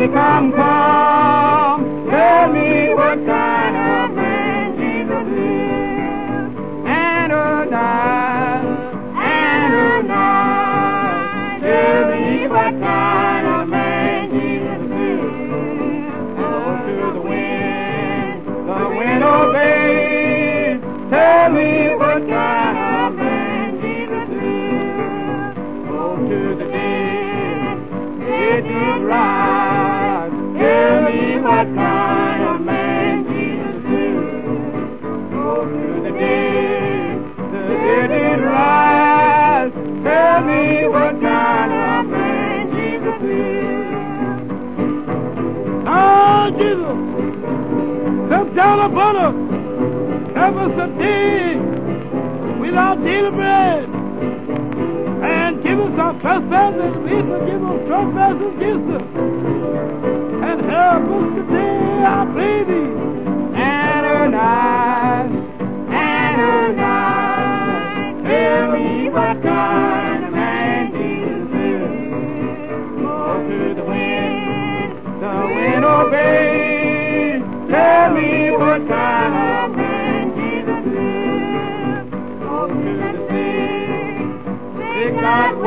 come, come, tell me what kind of man Jesus is. Ananias, Ananias, tell me what kind of man Jesus is. Oh, to the wind obeys. Tell me what kind of man Jesus is. Oh, to the dead, it did rise. Tell me what kind of man Jesus is. Oh, to the dead did rise. Tell me what kind of man Jesus is. Oh, Jesus, come down upon us. Help us a day without daily bread. And give us our trespasses, we forgive us trespasses against us. And help us today, I pray thee. Ananias, Ananias, tell me what kind of man Jesus is. Oh, to the wind obeys. Tell me what kind of man Jesus is. Oh, to the sick God